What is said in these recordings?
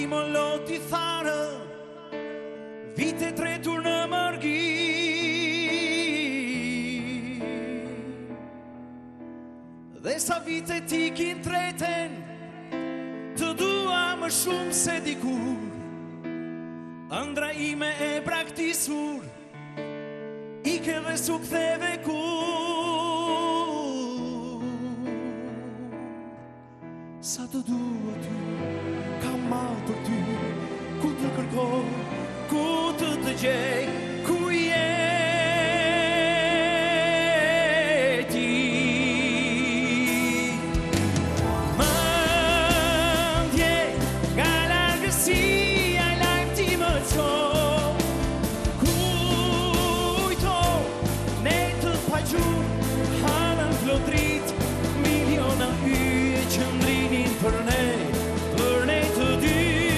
i më loti tharë, vite tretur në mërgi. Dhe sa vite ti kin treten, të dua më shumë se dikur. Ëndra ime e praktisur, ike dhe su ktheve kur. Sa të dua ty, kam mal për ty, ku të kërkoj, ku të gjej, ku je ti. Mendje nga largësia e lajm ti më çon, kujto ne të pagjur, hanën flodrit, miliona yje që ndrinin për ne të dy.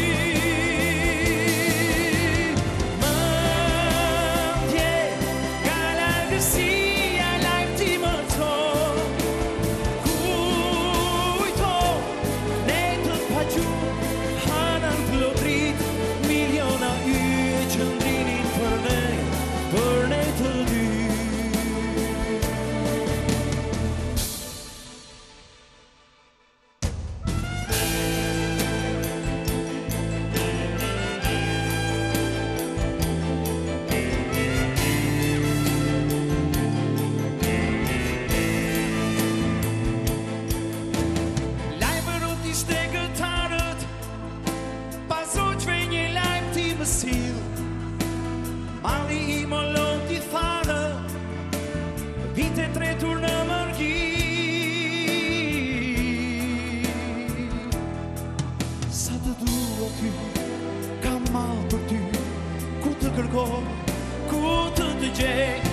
Mali i më loti tharë, vite tretur në mërgi. Sa të dua ty, kam mal për ty, ku të kërkoj, ku të gjej.